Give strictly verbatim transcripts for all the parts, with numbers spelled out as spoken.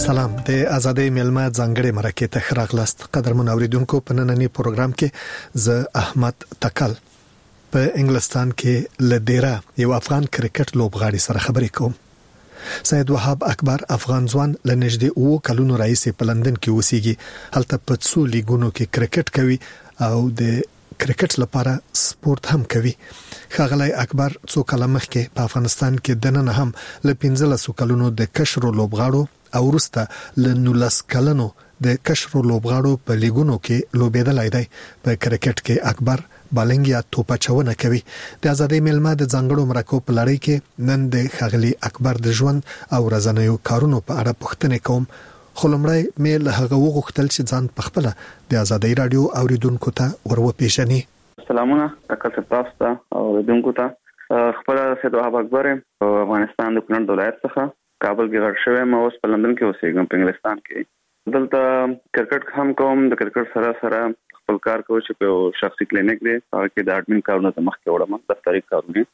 سلام د ازادۍ ملما ځانګړي مرکه ته خراغلاست قدرمن اوریدونکو په نننی پروګرام کې ز احمد تکل په انګلستان کې لدیرا یو افغان کرکټ لوبغاړي سره خبرې کوم. سید وهاب اکبر افغان ځوان لنږدې او کلونو رئیس په لندن کې اوسېږي. هلته په څو لیګونو کې کرکټ کوي او د کرکټ لپاره سپورت هم کوي. خاغلی اکبر څو کله مخکې په افغانستان کې دننه هم ل پنځلس کلونو د کشرو لوبغاړو او وروسته ل نولس کلونو د کشرو لوبغاړو په لیګونو کې لوبېدلای دی. په کرکټ کې اکبر بالنګ یا توپچونه کوي. د ازادۍ ملما د ځانګړو مرکو په لړۍ کې نن د خاغلی اکبر د ژوند او ورځنیو کارونو په اړه پوښتنه کوم. خلمړی مې له هغه وغوښتل چې ځان پخپله د ازادۍ رادیو اوریدونکو ته وروپېژني. سلامونه تکل تاسو او اوریدونکو ته. خپل سید وهاب اکبر افغانستان د کونړ ولایت څخه کابل کې غړ شوی. ما اوس په لندن کې اوسېږم په انګلستان کې. دلته کرکټ هم کوم. د کرکټ سره سره خپل کار کوم چې په شخصي کلینیک دی هغه کې د اډمن کارونه ته مخ کې وړم دفتري کارونه.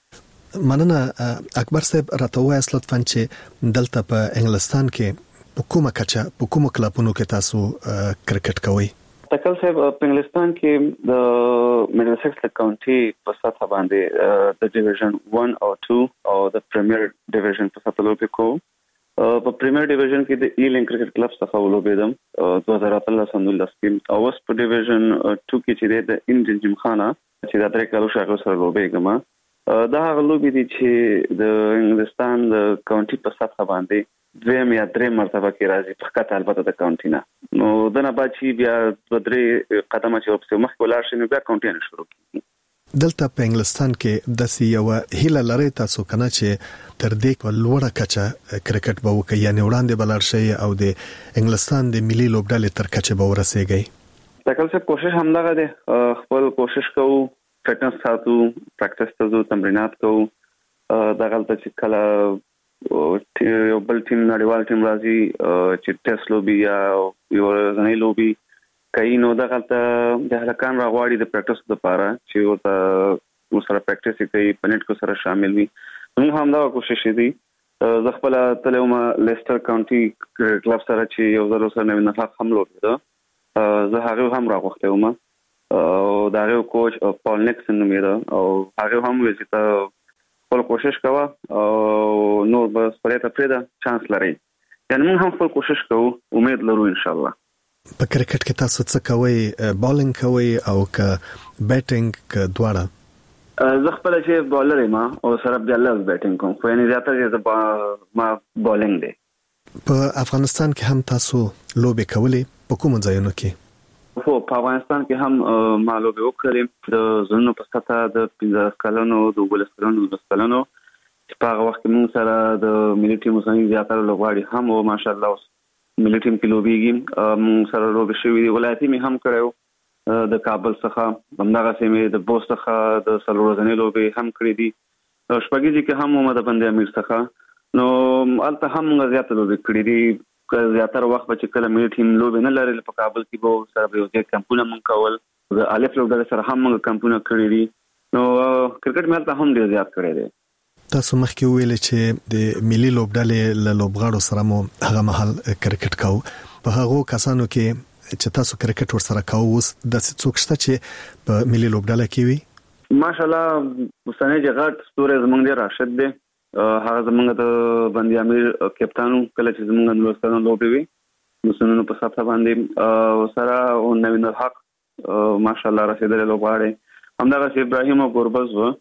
مننه اکبر صاحب راته وایي اصل لطفاً چې دلته په انګلستان کې په کومه کچه په کومو کلبونو کې تاسو کرکټ کوئ؟ تکل صاحب په انګلستان کې د میډلسکس کاونټي په سطح باندې د ډیویژن ون او ټو او د پریمیر ډیویژن په سطح لوبې کوم. په پریمیر ډیویژن کې د ایلینګ کرکټ کلب څخه ولوبېدم دوه هزار اتلس نولس کې. او اوس په ډیویژن ټو کې چې د انډین جمخانه چې د درې کالو شاګرد سره لوبېږم. دا هغه لوبې دي چې د انګلستان د کاونټي په سطح باندې دویم یا درې مرتبه کې راځي په خطه البته د کاونټي نه. نو دنه بعد چې بیا د درې قدمه چې ورپسې مخکې ولاړ شي نو بیا کاونټي نه شروع کیږي. دلته په انګلستان کې د سیاوه هیله لري تاسو کنه چې تر دې په لوړه کچه کرکټ به وکړي یعنی وړاندې بلار شي او د انګلستان د ملي لوبډلې تر کچه به ورسېږي؟ تکل څه کوشش هم دغه دی. خپل کوشش کوو فټنس ساتو پریکټس ته تمرینات کوو. دا غلطه چې کله یو بل ټیم نړیوال ټیم راځي چې ټیسټ لوبي یا یو ځنې لوبي کوي نو دا غلطه د هلکان راغواړي د پریکټس لپاره چې ورته ورسره پریکټس کوي په نت کې سره شامل وي. موږ هم دا کوشش دي. زه خپل تلوم لیسټر کاونټي کلب سره چې یو ځل سره نوی نفاق هم لوبېده. زه هغه هم راغوښته وم او دا یو کوچ پال نیکسن نومېده او هغه هم ویل چې خپل کوشش کوه او نور بس پرېته پرېده چانس لري. یعنی موږ هم خپل کوشش کوو امید لرو ان شاء الله. په کرکټ کې تاسو څه کوئ؟ بالینګ کوئ او که بیټینګ که دواړه؟ زه خپل چې بالر یم او سره بیا لږ بیټینګ کوم خو یعنی زیاتره زه ما بالینګ دی. په افغانستان کې هم تاسو لوبې کولې په کومو ځایونو کې؟ خو په افغانستان کې هم ما لوبې وکړې د زونو په سطح د پنځه کلونو د اوولس کلونو د کلونو چې په هغه وخت کې موږ سره د ملي ټیم اوسنۍ زیاتره لوبغاړي هم او ماشاءالله اوس ملي ټیم کې لوبېږي. موږ سره لوبې شوې دي. ولایتي مې هم کړی د کابل څخه همدغسې مې د بوست څخه د څلور ورځنۍ لوبې هم کړې دي. شپږیزې کې هم وم د بند امیر څخه نو هلته هم موږ زیاته لوبې کړې دي. زیاتره وخت به چې کله ملي ټیم لوبې نه لري په کابل کې به سره به یو ځای کمپونه موږ کول. د الف لوبډلې سره هم موږ کمپونه کړي دي. نو کرکټ مې هلته هم ډېر زیات کړی دی. تاسو مخکې وویل چې د ملي لوبډلې له لوبغاړو سره مو هغه مهال کرکټ کوو. په هغو کسانو کې چې تاسو کرکټ ورسره کوو اوس داسې څوک شته چې په ملي لوبډله کې وي؟ ماشاءالله اوسنی چې غټ ستوری زموږ دی راشد دی. هغه زمونږ د بند امیر کپتانو کله چې زمونږ نولس کلونو لوبې وي مسنونو په سطح باندې سره او نوین الحق ماشاءالله رسېدلی لوبغاړی. همدغسې ابراهیم او ګوربز و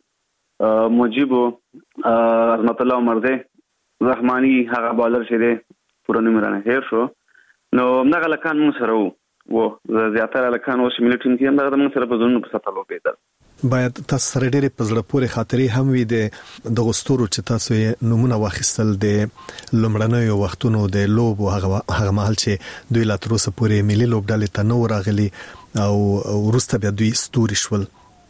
مجیب و عظمت الله عمرزی رحماني هغه بالر چې دی پوره نوم رانه هیر شو. نو همدغه هلکان موږ سره وو. زیاتره هلکان اوس ملي ټیم کې همدغه زموږ سره په زونونو په سطح لوبېدل. باید تاسو سره ډېرې په زړه پورې خاطرې هم وي د دغو ستورو چې تاسو یې نومونه واخیستل د لومړنیو وختونو د لوبو هغه هغه مهال چې دوی لا تر اوسه پورې ملي لوبډلې ته نه راغلي او وروسته بیا دوی ستوري شول.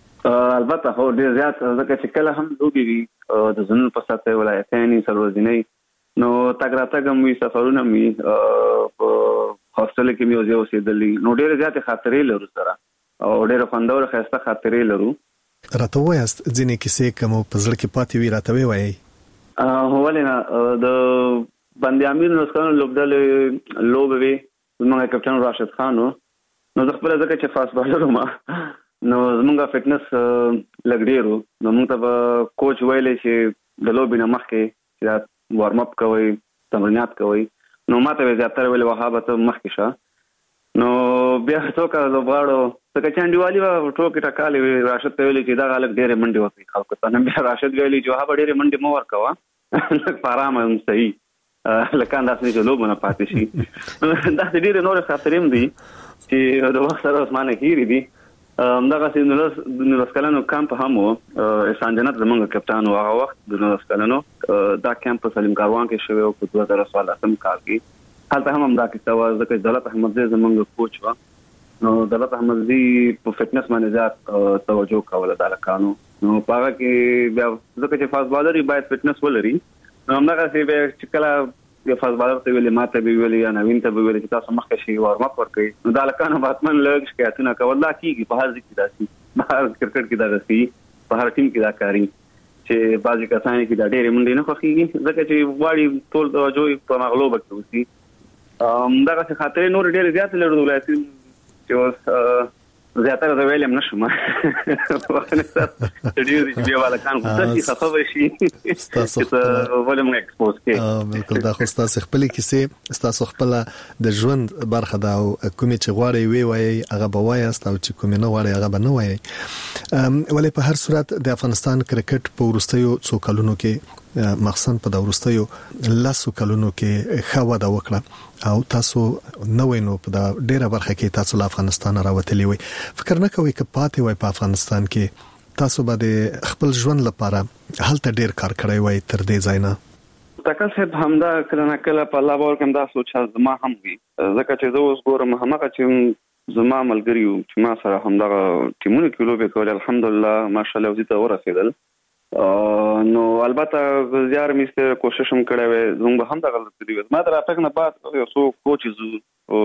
البته هو ډېر زیات ځکه چې کله هم لوبې وي د زونونو په سطح ولایتاني څلورورځنۍ نو تګ راتګ هم وي سفرونه هم وي په هاسټل کې مې یو ځای اوسېدلي نو ډېرې زیاتې خاطرې لرو سره او ډېر خوندور ښایسته خاطرې لرو. راته وایاست ځینې کیسې کوم په زړه کې پاتې وي راته وایي؟ ولې نه. د باندې امیر نوسکانو لوبډل لوبوي زموږ کپټان راشد خان نو زه خپل ځکه چې فاست بالر ما نو زموږ فټنس لګډیرو نو موږ ته کوچ ویلې چې د لوبې نه مخکې چې وارم اپ کوي تمرینات کوي نو ماته زیاتره ویلې وهابه ته مخکې شه نو بیا څوک زغواړو څنګه چانډیوالي و ټوکې ټکالې راشد ته ویلې چې دا غلط ډېرې منډې وکړي خلکو ته نن بیا راشد ویلې چې وهابه ډېرې منډې مو ورکوه لږ په ارامه هم صحیح لکه انداسې چې لوبه نه پاتې شي داسې ډېرې نورې خاطرې هم دي چې د وخت سره اوسمانه هېرې دي همدغسې نولس کلنو کمپ هم و احسان جنت زموږ کپټان و هغه وخت د نولس کلنو دا کمپ په سلیم کاروان کې شوی و په دوه زره څوارلسم کال کې هلته هم همدا کیسه وه ځکه چې دولت احمدزی زموږ کوچ وه نو دولت احمدزی په فټنس باندې زیات توجه کوله د هلکانو نو په هغه کې بیا ځکه چې فاست بالر باید فټنس ولري نو همدغسې بیا چې کله د فاست بالر ته ویلې ماته به ویلې یا نوین ته به ویلې چې تاسو مخکې شي وارم اپ ورکړئ نو دا هلکانو به حتما لږ شکایتونه کول دا کېږي په هر ځای کې داسې په هر کرکټ کې دا داسې په هر ټیم کې دا کاري چې بعضې کسان کې دا ډېرې منډې نه خوښېږي ځکه چې غواړي ټول توجه په هغه لوبه کې اوسي همدغسې خاطرې نورې ډېرې زیاتې لرو د ولایتي چې اوس زیاتره زه ویلې هم نه شم ډېر دي چې بیا هلکان غوسه شي خفه به شي چې ته ولې موږ اکسپوز کړې بلکل دا خو ستاسو خپلې کیسې ستاسو خپله د ژوند برخه ده او کومې چې غواړئ ویې وایئ هغه به وایاست او چې کومې نه غواړئ هغه به نه وایئ ولې په هر صورت د افغانستان کرکټ په وروستیو څو کلونو کې مخصوصا په د وروستیو لسو کلونو کې ښه وده وکړه او تاسو نوې نو په د ډیره برخه کې تاسو له افغانستان راوتلی وي فکر نه کوئ چې پاتې وای په افغانستان کې تاسو به د خپل ژوند لپاره هلته ډیر کار کړی وای تر دې ځای نه تکل صاحب همدا کله نه کله په الله باور کوم دا سوچ زما هم وي ځکه چې زه اوس ګورم هغه چې زما ملګری وو چې ما سره همدغه ټیمونو کې لوبې کولې الحمدلله ماشاءالله وزي ته ورسېدل نو البته زیار مې کوشش هم کړی وای زموږ به هم دغه غلطي وي ما تر اتک نه بعد یو څو کوچز او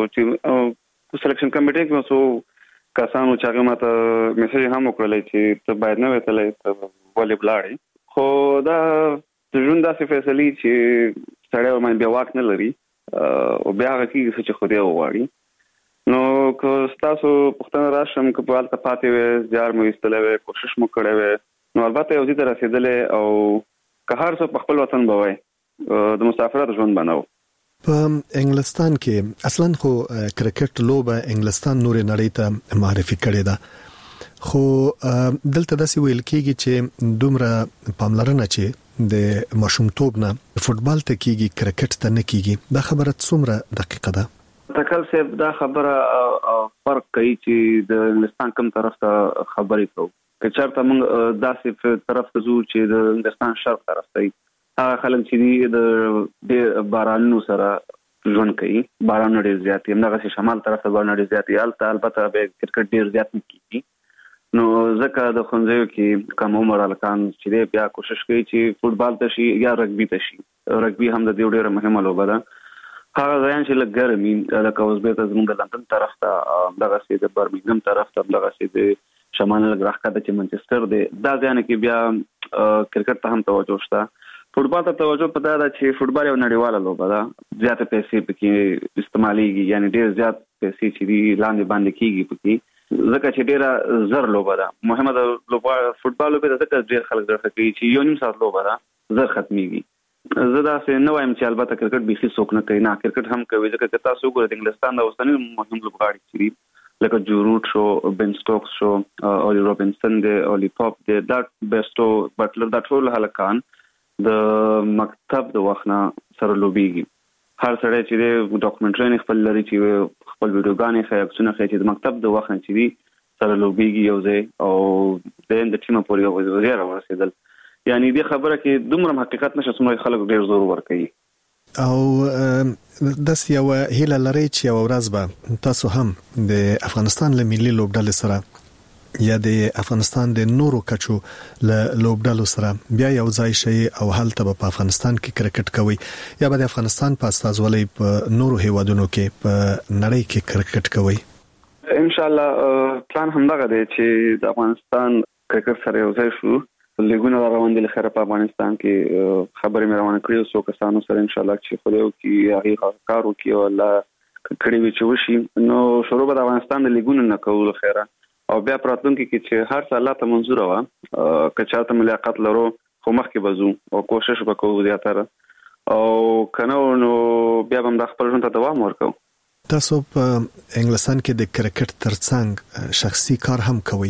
چې سلیکشن کمیټې کې څو کسانو چې هغه ماته میسج هم وکړل چې ته باید نه وتلې ته ولې بلاړې خو دا د ژوند داسې فیصلې چې سړی ورماندې بیا واک نه لري او بیا هغه کېږي چې خدای وغواړي نو که ستاسو پوښتنه راشم که په هلته پاتې وې زیار مو ایستلی وی کوشش مو کړی وی نو البته یو ځای ته رسېدلی او که هر څوک په خپل وطن به وای د مسافرت ژوند به نه و په انګلستان کې اصلا خو کرکټ لوبه انګلستان نورې نړۍ ته معرفي کړې ده خو دلته داسې ویل کېږي چې دومره پاملرنه چې د ماشومتوب نه فوټبال ته کېږي کرکټ ته نه کېږي دا خبره څومره دقیقه ده تکل صاحب دا خبره فرق کوي چې د انګلستان کوم طرف ته خبرې کوو که چېرته موږ داسې طرف ته ځو چې د انګلستان شرق طرف ته هغه خلک چې دي د بارانونو سره ژوند کوي باران ډېر زیات دي همدغسې شمال طرف ته باران ډېر زیات دي هلته البته بیا کرکټ ډېر زیات نه کېږي نو ځکه د ښوونځیو کې کم عمر هلکان چې دی بیا کوشش کوي چې فوټبال ته شي یا رګبي ته شي رګبي هم د دې ډېره مهمه لوبه ده هغه ځایان چې لږ ګرم وي لکه اوس بېرته زموږ د لندن طرف ته همدغسې د برمنګهم طرف ته همدغسې د شمال لږ راښکته چې منچسټر دی دا ځایانو کې بیا کرکټ ته هم توجه شته فوټبال ته توجه په دا ده چې فوټبال یو نړیواله لوبه ده زیاتې پیسې پکې استعمالیږي یعنی ډېر زیات پیسې چې دي لاندې باندې کېږي پکې ځکه چې ډېره زر لوبه ده مهمه ده لوبه فوټبال لوبه ده ځکه ډېر خلک درته کوي چې یو نیم ساعت لوبه ده زر ختمېږي زه داسې نه وایم چې البته کرکټ بیخي څوک نه کوي نه کرکټ هم کوي ځکه که تاسو وګورئ د انګلستان د اوسني مهم لوبغاړي چې دي لکه جو روټ شو بن سټوکس شو اولی روبنسن دی اولی پاپ دی دا بیسټو بټلر دا ټول هلکان د مکتب د وخت نه سره لوبېږي هر سړی چې دی ډاکومنټري خپل لري چې خپل ویډیوګانې ښایي عکسونه ښایي چې د مکتب د وخت نه چې دي سره لوبېږي یو ځای او د د ټیمه پورې ډېر ورسېدل یعنی دې خبره کې دومره حقیقت نشه څومره خلک ډېر زور ورکوي او داس یو هیله لري چې یو ورځ به تاسو هم د افغانستان له ملي لوبډلې سره یا د افغانستان د نورو کچو له لوبډلو سره بیا یو ځای شي او هلته په افغانستان کې کرکټ کوي یا به د افغانستان په استازولۍ په نورو هیوادونو کې په نړۍ کې کرکټ کوي ان شاء الله پلان همدغه دی چې د افغانستان کرکټ سره یو ځای شو لیګونه روان دي لخر په افغانستان کې خبرې مې روانه کړې سو کسانو سره ان شاء الله چې خو دې کې هغه کار وکي او الله کړي وي چې وشي نو شروع به افغانستان د لیګونو نه کول خیره او بیا پراتونکو کې چې هر څه الله ته منظور و کچاته ملاقات لرو خو مخکې بزو او کوشش وکړو زیاتره او کنه نو بیا هم د خپل ژوند ته دوام ورکو. تاسو په انګلستان کې د کرکټ ترڅنګ شخصي کار هم کوي.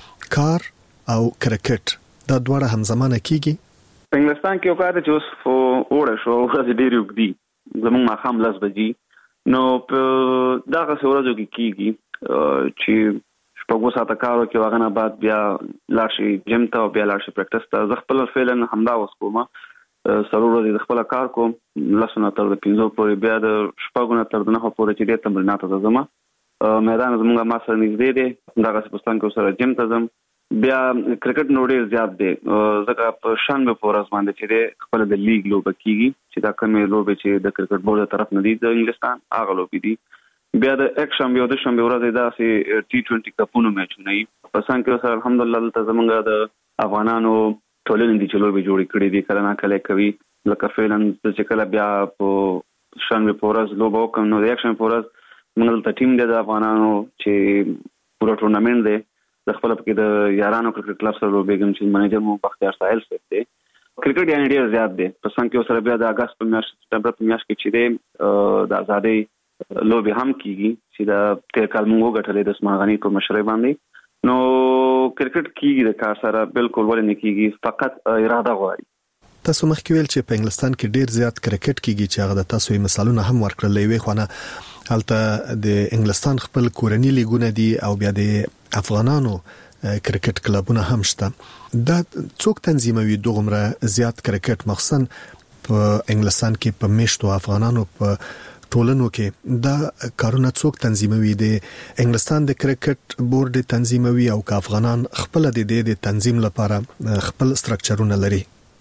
کار او کرکټ دا دواړه همزمانه کیږي؟ په انګلستان کې یو کار چې اوس وړه شو ورځ ډېر وګدي زموږ ماخام لاس بجي نو په دغه ورځو کې کیږي چې شپږ ساعته کار کوي واغنه بعد بیا لاشي جیم ته بیا لاشي پریکټس ته ځ خپل فعلا همدا وس کوم سرور ورځې خپل کار کوم لاسونه تر پنځو پورې بیا د شپږ نه تر نه پورې چې د تمرینات ته ځم میدان زموږه ما سره نږدې دی دغه پاکستان کې سره جیم ته ځم بیا کرکټ نو ډېر زیات دی ځکه په شنبه پورز باندې چې خپل د لیګ لوب کیږي چې دا کومه لوب چې د کرکټ بورډ طرف نه دی د انګلستان هغه لوب دي بیا د یک شنبه او د شنبه ورځې دا سي ټي ټوئنټي کپونو میچونه په سان کې سره الحمدلله ته زمونږ د افغانانو ټولنې دي چې لوب جوړ کړي دي کله نه کله کوي لکه فعلا چې کله بیا په شنبه پورز لوب وکم نو د یک شنبه پورز موږ د ټیم د افغانانو چې پورا ټورنمنت دی د خپل په کې د یارانو کرکټ کلب سره لوبېږم چې منیجر مو بختیار ساحل صاحب دی کرکټ یعنی ډېر زیات دی په څنګه کې سره بیا د اگست په میاشت سپتمبر په میاشت کې چې دی د ازادۍ لوبې هم کیږي چې د تیر کال موږ غټلې د اسماعیل غنی په مشرۍ باندې نو کرکټ کیږي د کار سره بالکل ولې نه کیږي فقط اراده غواړي. تاسو مخکې ویل چې په انګلستان کې ډېر زیات کرکټ کیږي چې هغه د تاسو یې مثالونه هم ورکړل وی خو نه هلته د انګلستان خپل کورنی لیګونه دي او بیا د افغانانو کرکټ کلبونه هم شته. دا څوک تنظیموي دغمره زیات کرکټ مخصوصا په انګلستان کې په میشتو افغانانو په ټولنو کې دا کارونه څوک تنظیموي؟ د انګلستان د کرکټ بورډ تنظیموي او که افغانان خپل د دې د تنظیم لپاره خپل سټرکچرونه لري؟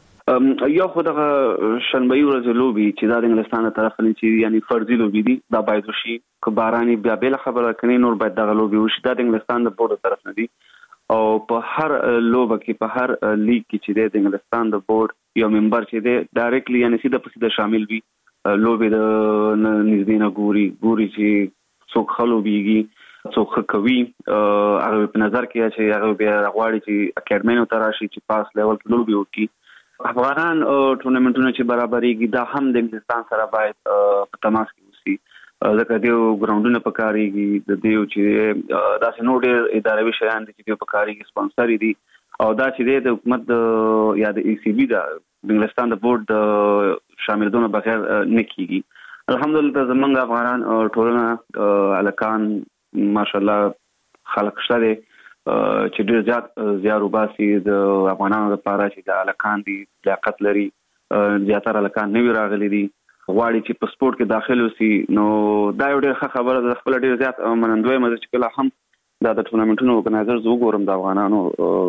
یو خو دغه شنبه ورځ لوبي چې د انګلستان طرف نه چې یعنی فرضي لوبي دي دا باید وشي که باراني بیا بل خبره کني نور باید دغه لوبي وشي د انګلستان د بورډ طرف نه دي او په هر لوبه کې په هر لیګ کې چې د انګلستان د بورډ یو ممبر چې دی ډایرکټلی یعنی سیده په سیده شامل وي لوبي د نږدې نه ګوري ګوري چې څوک خلوبيږي څوک کوي هغه په نظر کې چې هغه بیا غواړي چې اکیډمینو ته راشي چې پاس لیول کې لوبي وکړي. افغانان ټورنمنټونه چې برابرېږي دا هم د انګلستان سره باید په تماس کې وسی ځکه دیو ګراوندونه پکاريږي د دیو چې دا سينو ډېر اداري شیان دي چې پکاريږي سپانسري دي او دا چې د حکومت یا د ای سی بي دا د انګلستان د بورډ شاملونه بغیر نه کیږي. الحمدلله زمونږ افغانان ټولنه الکان ماشاءالله خلق شته چې ډېر زیات زیارو باسي د افغانانو لپاره چې د الکان دي لیاقت لري زیاتره الکان نوی راغلي دي غواړي چې په سپورت کې داخل وسی نو دا یو ډېر ښه خبره ده. خپل ډېر زیات منندوی مزه چې کله هم دا د ټورنمنټونو اورګنایزرز وګورم د افغانانو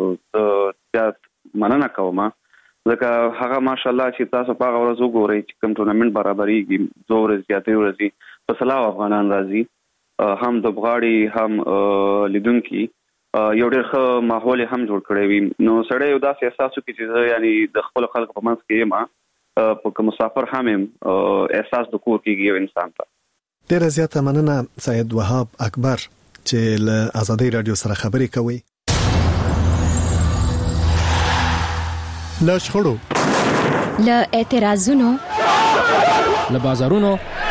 د زیات مننه کوم ځکه هغه ماشاءالله چې تاسو په هغه ورځ وګورئ چې کوم ټورنمنت برابرېږي دوه ورځې زیاتې ورځې په سلاو افغانان راځي هم د بغاړي هم لیدونکي یو ډېر ښه ماحول هم جوړ کړی وي نو سړی یو داسې احساس وکړي چې یعنی د خپل خلکو په منځ کې یم په مسافر هم یم احساس د کور کېږي یو انسان ته. ډېره زیاته مننه سید وهاب اکبر چې له ازادۍ رادیو سره خبرې کوي. له شخړو له اعتراضونو له بازارونو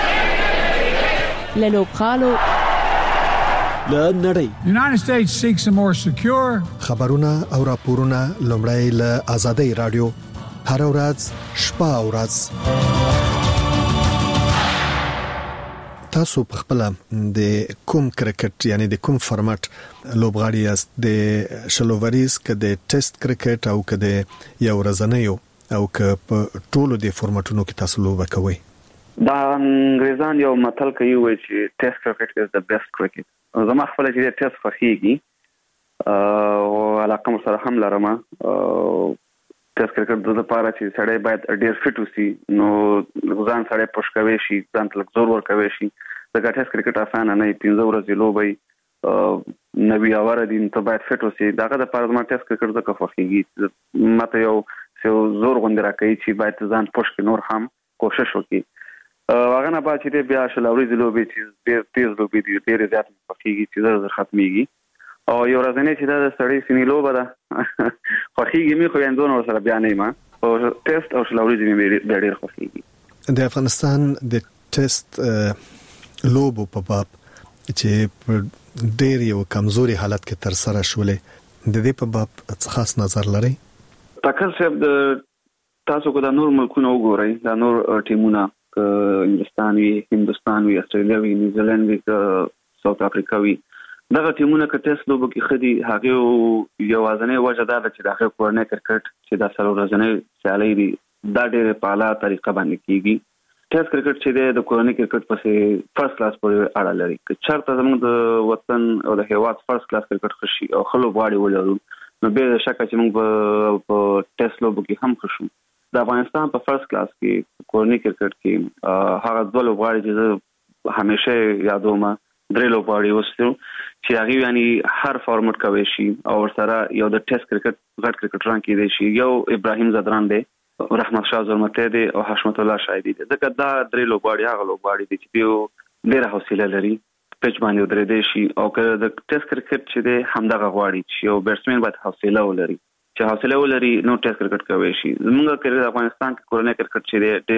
له لوبغالو له نړۍ The United States seeks a more secure خبرونه او راپورونه لومړی له ازادۍ رادیو هر ورځ شپه او ورځ تاسو په خپل د کوم کرکټ یعنی د کوم فارمټ لوبغاړي یاست د شلووریز که د ټیسټ کرکټ او که د یو ورځنیو او که په ټولو د فارمټونو کې تاسو لوبه کوئ؟ دا انګریزان یو متل کوي وایي چې ټیسټ کرکټ از د بیسټ کرکټ. زما خپل چې ټیسټ خوښیږي او علاقه سره هم لرم ټیسټ کرکټ د لپاره چې سړی باید ډیر فټ وسی نو ځان سړی پوش کوي شي ځان تل زور ور کوي شي ځکه ټیسټ کرکټ اسانه نه پنځه ورځې لوبي نبی اور دین ته باید فټ اوسي داغه د پاره ما ټیسټ کرکټ د کفخیږي ماته یو څو زور غونډه راکړي چې باید ځان پوښ کې نور هم کوشش وکړي هغه نه باید چې بیا شلوري زلوبي چې ډېر تیز لوبي دي ډېر زیات کفخیږي چې زر ختميږي او یو ورځنی چې دا سړی سینې لوبه ده خوخیږي می خو اندون ور سره بیا نه ما او ټیسټ او شلوري دې ډېر خوخیږي د افغانستان د ټیسټ لوبو په باب چې ډېر یو کمزوري حالت کې تر سره شولې د دې په باب خاص نظر لري تاکل صاحب د تاسو کو د نور ملکونو وګورئ د نور ټیمونه انګلستان وی هندستان وی استرالیا وی نیوزیلند وی ساوث افریقا وی دغه ټیمونه کې ټیسټ لوبو کې خدي هغه یو ځنې وجه دا چې دغه کورنر کرکټ چې د سلو ورځې سیالي دي دا ډېر په اعلی طریقه باندې کیږي ټیسټ کرکټ چې د کورنر کرکټ پسې فرست کلاس پورې اړه لري چې چرته زموږ د وطن او د هیواد فرست کلاس کرکټ خشي او خلو غواړي ولرو نو به شک چې موږ په ټیسټ لوبو کې هم خوشو د افغانستان په فرست کلاس کې کورنر کرکټ کې هغه ډول غواړي چې همیشه یادوم درې لوبغاړي وستو چې هغه یعنی هر فارمټ کوي شي او سره یو د ټیسټ کرکټ غټ کرکټران کې دی شي یو ابراهیم زدران دی رحمت شاه زلمته دی او حشمت الله شایدی دی ځکه دا درې لوبغاړي هغه لوبغاړي دي چې یو ډېر حوصله لري پچ باندې درې دی شي او که د ټیسټ کرکټ چې دی همدغه غواړي چې یو بیټسمن باید حوصله ولري چې حوصله ولري نو ټیسټ کرکټ کوي شي زموږ کې د افغانستان کې کورنر کرکټ چې دی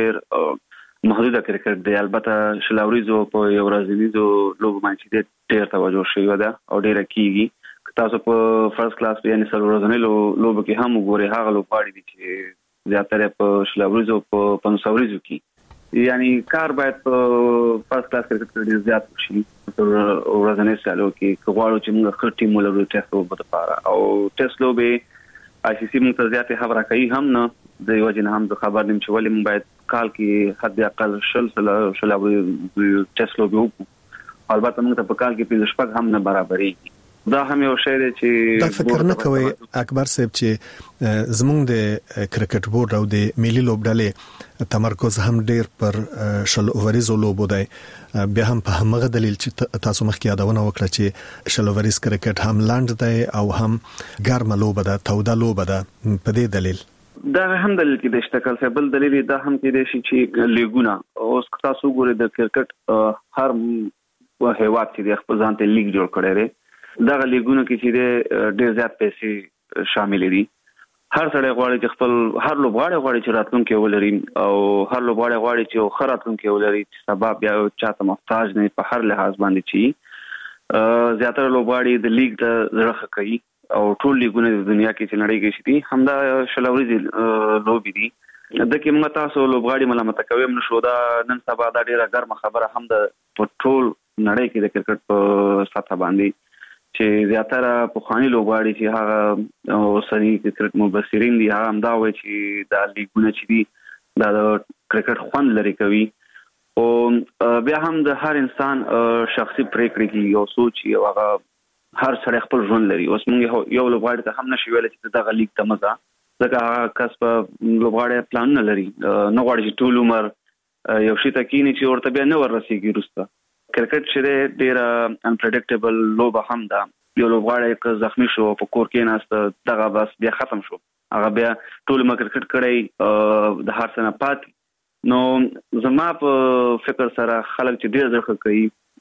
ډېر محدود کرکټ دی البته شلاوریزو په یو ورځنیزو لوب باندې ډېر توجه شوی دا او ډېر کیږي تاسو په فرست کلاس یعنی سلو ورځنی لوب کې هم وګورئ هغه لوبغاړي دي چې زیاتره په شلاوریزو په پنځوریزو کې یعنی کار باید په فرست کلاس کرکټ کې زیات شي تر ورځنی سالو کې غواړو چې موږ خپل ټیم ولرو ټیسټ لوب لپاره او ټیسټ لوب آی سی سی موږ زیات خبره کوي هم نه د یو جن هم خبر نیم چې ولې موږ باید کال کې حد اقل شل شلاوري ټیسټ لوب وکړو البته موږ ته په کال کې په شپږ هم نه برابرې دا هم یو شی دی چې دا فکر نه کوي اکبر صاحب چې زموږ د کرکټ بورډ او د ملي لوبډلې تمرکز هم ډیر پر شل اووریزو لوبو دی بیا هم په همغه دلیل چې تاسو مخکې یادونه وکړه چې شل اووریز کرکټ هم لاند دی او هم ګرمه لوبه ده توده لوبه ده په دې دلیل دا هم دلیل کې د اشتکل څخه بل دلیل دا هم کې دی چې لیګونه اوس تاسو ګورئ د کرکټ هر هیواد چې د خپل ځان ته لیګ جوړ کړی دی دا لیګونه کې چې ډېر زیات پیسې شامل دي هر سړی غواړي چې خپل هر لوبغاړی غواړي چې راتلونکي ولري او هر لوبغاړی غواړي چې خر راتلونکي ولري چې سبب بیا چاته محتاج نه په هر لحاظ باندې چی زیاتره لوبغاړي د لیګ ته زړه کوي او ټول لیګونه د دنیا کې چې نړۍ کې شي همدا شلوري لوبي دي د کې موږ تاسو لوبغاړي ملامت کوي نو شو دا نن سبا دا ډیره ګرمه خبره هم د ټول نړۍ کې د کرکټ په سطح باندې چې زیاتره په خواني لوبغاړي چې هغه اوسنی کرکټ مبصرین دي هغه هم دا وایي چې دا لیګونه چې دي دا د کرکټ خوند لري کوي او بیا هم د هر انسان شخصي پریکړې کې یو سوچ یو هغه هر سړی خپل ژوند لري اوس موږ یو لوبغاړي ته هم نشي ویل چې دغه لیګ ته مزه ځکه هغه کس په لوبغاړي پلان نه لري نه غواړي چې ټول عمر یو شي ته کینی چې ورته بیا نه ورسیږي وروسته کرکټ چې ډېر انپریډکټیبل لوبه هم ده یو لوبغاړی که زخمی شو په کور کې ناست دغه بس بیا ختم شو هغه بیا ټول ما کرکټ کړی د هر څه نه پات نو زما په فکر سره خلک چې ډېر ځخه کوي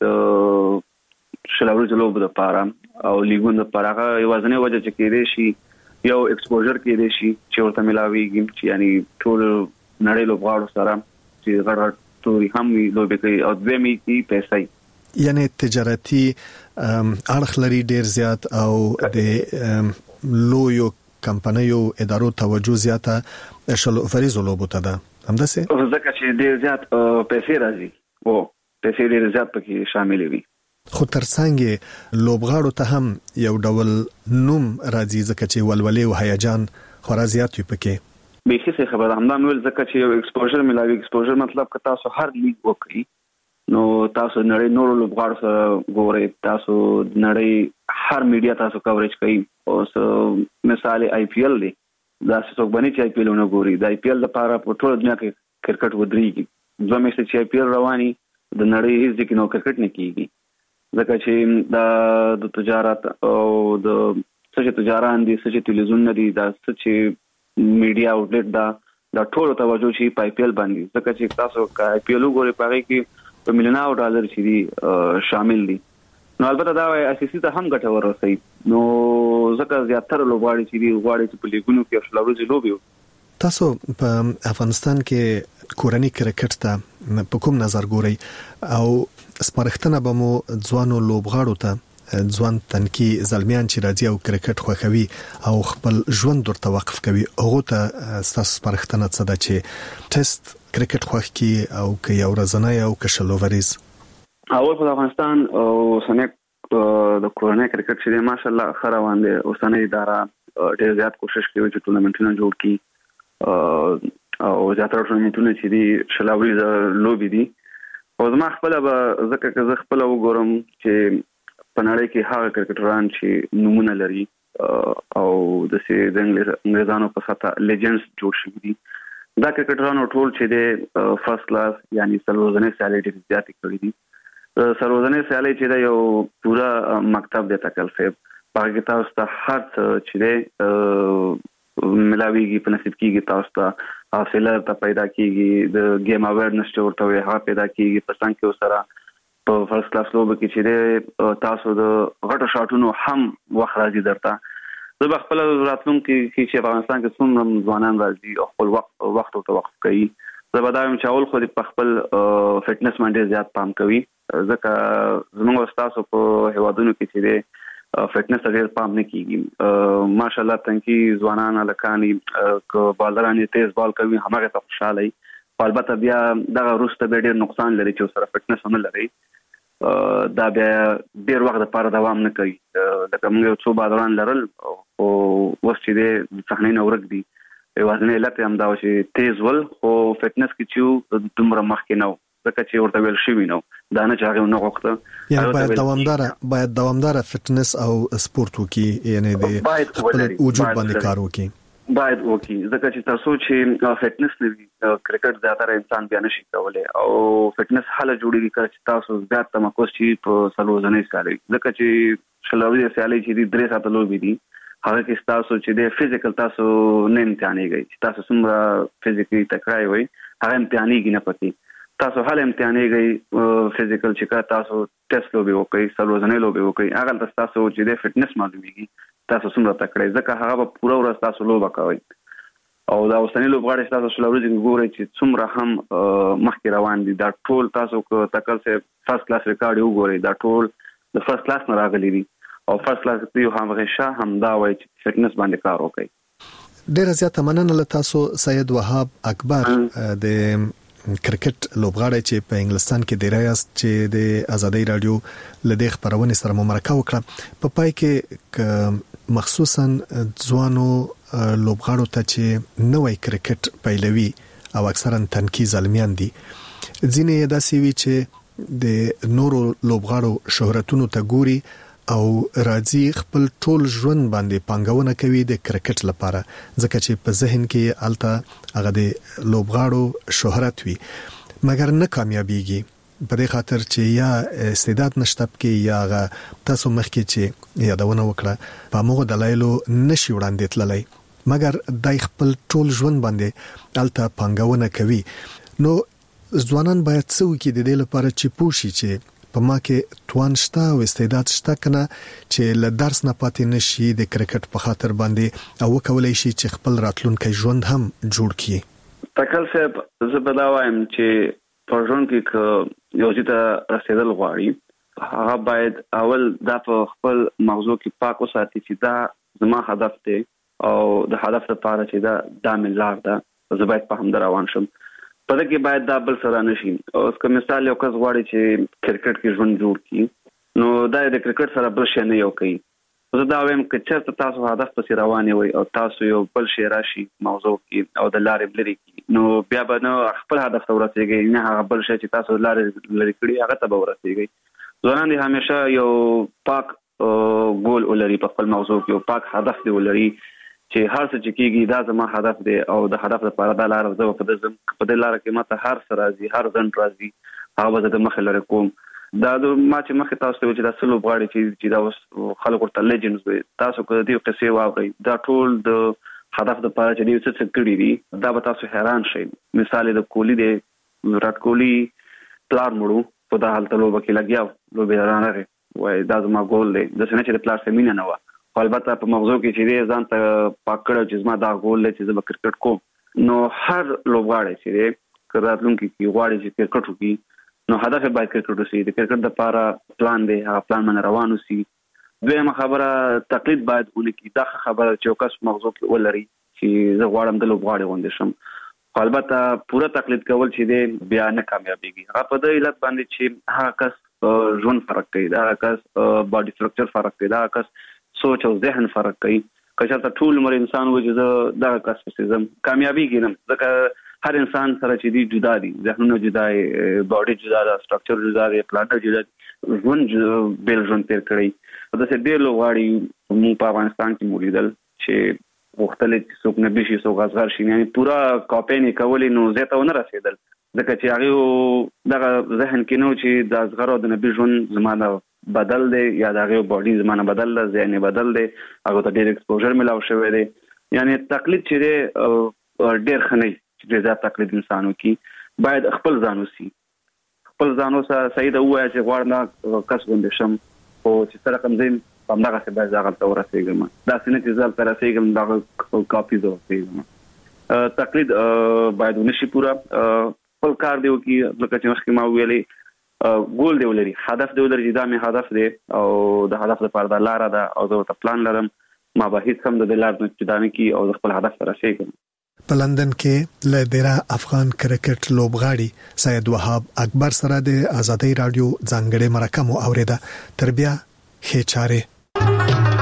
د شلاوري لوب د پاره او لیګون د پاره هغه یوازنی وجه چې کې دی شي یو ایکسپوژر کې دی شي چې ورته ملاويږي چې یعنی ټول نړۍ لوبغاړو سره چې غړ ټول هم لوبې کوي او دوی کې پیسې یعنی تجارتي اړخ لري ډیر زیات او د لویو کمپنیو ادارو توجه زیاته شل اووریزو لوبو ته ده همداسې ځکه چې ډیر زیات پیسې راځي او پیسې ډیر زیات پکې شامل وي خو ترڅنګ لوبغاړو ته هم یو ډول نوم راځي ځکه چې ولولې او هیجان خورا زیات وي پکې به هیڅ خبره همدا مول ځکه چې یو ایکسپوژر ملاوي ایکسپوژر مطلب که تاسو هر لیګ وکړي نو تاسو نړۍ نور لوبغاړو سره ګورئ تاسو نړۍ هر میډیا تاسو کوریج کوي اوس مثال آی پی ایل دی دا څه باندې چې آی پی ایل نه ګوري د آی پی ایل لپاره په ټول دنیا کې کرکټ ودرېږي ځکه چې آی پی ایل رواني د نړۍ هیڅ ځکه نو کرکټ نه کیږي ځکه چې د تجارت او د څه تجاران دي څه تلویزیون دي دا څه میډیا اوټلیټ دا دا ټول توجه شي په آی پی ایل باندې ځکه چې تاسو کا آی پی ایل وګورئ پاره کې په میلیونو ډالر چې دي شامل دي نو البته دا اساسي ته هم ګټه ورسي نو ځکه زیاتره لوبغاړي چې دي غواړي چې په لیګونو کې شلوري لوبي تاسو په افغانستان کې کورنۍ کرکټ ته په کوم نظر ګورئ او سپارښتنه به مو ځوانو لوبغاړو ته ځوان تنکي زلمیان چې راځي او کرکټ خوښوي او خپل ژوند ورته وقف کوي هغه ته تاسو سپارښتنه څه ده چې ټیسټ کرکټ خوښ کی او که یو ورځنی او که شلووریز اول په افغانستان او سنک د کورنۍ کرکټ چې ماشاءالله خروان دي او سنې اداره ډېر زیات کوشش کوي چې ټورنمنټونه جوړ کړي او زیاتره ټورنمنټونه چې دي شلووریز لوبي دي او زما خپل به ځکه چې زه خپل وګورم چې په نړۍ کې هغه کرکټران چې نمونه لري او د سي د انګلیزانو په ساته لیجنډز جوړ شوي دي دا کرکټرانو ټول چې د فرست کلاس یعنی سلوزنې سیالي ډېر زیات کړی دي سلوزنې سیالي چې دا یو پورا مکتب دی تکل صاحب هغه تاسو ته هر څه چې دی ملاویږي په نصیب کېږي تاسو ته حاصله ته پیدا کېږي د گیم اویرنس چې ورته وي هغه پیدا کېږي په څنګه کې سره په فرست کلاس لوب کې چې دی تاسو د غټو شاټونو هم وخت راځي درته زه به خپل راتلونکي کې چې افغانستان کې څومره ځوانان راځي او خپل وخت وخت او توقف کوي زه به دا وایم چې اول خو په خپل فټنس باندې زیات پام کوي ځکه زموږ استادو په هوادونو کې چې دی فټنس ډېر پام نه کیږي ماشاءالله تنکي ځوانان الکانی ک بالرانی تیز بال کوي هغه ته خوشاله وي البته بیا دا روسته به ډېر نقصان لري چې سره فټنس نه لري دا بیا ډېر وخت لپاره دوام نه کوي لکه موږ څو بالران لرل او اوس چې د صحنې نو ورګ دي وزن علت هم دا چې تیز ول خو فټنس کې چې دومره مخکې نو ځکه چې ورته ویل شوی نو دا نه چاغه نو وخته یعنی باید دوامدار باید دوامدار فټنس او سپورت وکي یعنی د خپل وجود باندې کار وکي باید وکي ځکه چې تاسو چې فټنس نه کرکټ زیاتره انسان بیا نشي کولای او فټنس حاله جوړیږي چې تاسو زیات تمرکز شي په سلوزنې سالي ځکه چې شلوي سالي چې درې ساعت لوبي دي هغه کې تاسو چې د فزیکل تاسو نه امتحانيږي چې تاسو څومره فزیکلی تکړه وي هغه امتحانيږي نه پتی تاسو حاله امتحانيږي فزیکل چې تاسو ټیسټ لوبي وکړي سلوزنې لوبي وکړي هغه تاسو چې د فټنس معلومیږي تاسو څومره تکړه ځکه هغه په پوره ورځ تاسو لوبه کوي او دا اوسنی لوبغاړي تاسو شلوري ګورئ چې څومره هم مخکې روان دي دا ټول تاسو کو تکل سه فرست کلاس ریکارډ وګورئ دا ټول د فرست کلاس نه راغلي دي او فرست کلاس په هم غشا هم دا وایي چې فټنس باندې کار وکړي ډیر زیاته مننه له تاسو سید وهاب اکبر د کرکټ لوبغاړی چې په انګلستان کې دی راست چې د ازادي رادیو لدې خبرونه سره مرکه وکړه په پای کې مخصوصا ځوانو لوبغاړو ته چې نوې کرکټ پیلوي او اکثرا تنکي زلمیان دي ځینې داسې وی چې د نورو لوبغاړو شهرتونو ته ګوري او راځي خپل ټول ژوند باندې پانګونه کوي د کرکټ لپاره ځکه چې په ذهن کې الته هغه د لوبغاړو شهرت وي مګر نه کامیابیږي په دې خاطر چې یا استعداد نشته کې یا هغه تاسو مخکې چې یادونه وکړه په موږ دلایلو نشي وړاندې تللی مګر دای خپل ټول ژوند باندې الته پانګونه کوي نو ځوانان باید څه وکړي د دې لپاره چې پوښي چې په ما کې توان شته او استعداد شته کنه چې له درس نه پاتې نشي د کرکټ په خاطر باندې او کولای شي چې خپل راتلونکي ژوند هم جوړ کړي تکل صاحب زه به دا وایم چې په ژوند کې یو ځای رسیدل غواړي هغه باید اول دا په خپل موضوع کې پاک وساتي چې دا زما هدف دی او د هدف لپاره چې دا د ملار ده زه باید په هم روان شم په دې کې باید دا بل سره نشي اوس کوم مثال یو کس غواړي چې کرکټ کې ژوند جوړ کړي نو دا د کرکټ سره بل شي نه یو کوي زه دا وایم چې چېرته تاسو هدف پسې رواني وي او تاسو یو بل شي راشي موضوع کې او د لارې لري کې نو بیا به نو خپل هدف ته ورسیږي نه هغه بل شي چې تاسو لارې لري کړی هغه ته به ورسیږي ځوانان دي همیشه یو پاک ګول ولري په خپل موضوع کې یو پاک هدف دی ولري چې هر څه چې کیږي دا زما هدف دی او د هدف لپاره دا لار زه په دې په دې لار کې ماته هر څه راځي هر ځن راځي هغه به د مخ لره کوم دا د ما چې مخه تاسو ته چې دا سلو غواړي چې چې دا اوس خلکو ته لیجنډز وي تاسو کو دې قصې واوري دا ټول د هدف د پاره چې دې څه کړی دي دا به تاسو حیران شئ. مثال د کولی د وراټ کولی پلان مړو په دا حالت لوبه کې لګیاو لوبه رانغه وای دا زما ګول دی د سنه چې د پلان سمینه نه و خو البته په مغزو کې چې دې ځان ته پاکړو چې زما دا ګول دی چې زما کرکټ کوم نو هر لوبغاړی چې کړهاتلونکو کې غواړي چې کرکټ وکړي نو هدف باید کرکټ وسی د کرکټ د لپاره پلان دی هغه پلان باندې روان وسی. دویمه خبره تقلید باید ونکي دا خبره چې کس مغزو کې ولري چې زه غواړم د لوبغاړي غونډه شم البته پوره تقلید کول چې دی بیا نه کامیابیږي. هغه په دې علت باندې چې هغه کس ژوند فرق کوي دا کس باډي سټرکچر فرق کوي دا کس سوچ او ذهن فرق کوي. که چېرته ټول عمر انسان وځي زه دا کس پسې کامیابیږي نه ځکه هر انسان سره چې دی جدا دي ذهنونه جدا دي باډي جدا ده سټرکچر جدا دی پلان جدا دی ژوند بیل ژوند تیر کړی دا څه ډېر لوغاړي مو په افغانستان کې مولیدل چې مختلف څوک نه بشي څوک اصغر شي یعنی پورا کاپینې کولې نو زه ته ونه رسیدل ځکه چې هغه دغه ذهن کې نو چې د اصغر او د نبي ژوند زمانه بدل دی یا دغه باډي زمانه بدل ده ذهن بدل دی هغه ته ډېر ایکسپوژر ملاو شوی دی یعنی تقلید چې دی ډېر خنۍ چې دا تقلید انسانو کې باید خپل ځانو سي خپل ځانو سره سید وایي چې غواړم کس غونډه شم او چې سره کوم ځین په هغه څه باید ځاګل تور رسېږم دا څنګه چې ځل تر رسېږم دا کاپي زو رسېږم تقلید باید ونشي پورا خپل کار دیو کې لکه چې مخکې ما ویلي ګول دی ولري هدف دی ولري دا مې هدف دی او د هدف لپاره د لار ده او زه ته پلان لرم ما به هیڅ هم د لار نه چدانه کې او خپل هدف سره رسېږم. په لندن کې له ډیره افغان کرکټ لوبغاړي سید وهاب اکبر سره د ازادي رادیو ځانګړي مرکه مو اوریده تر بیا خې چاره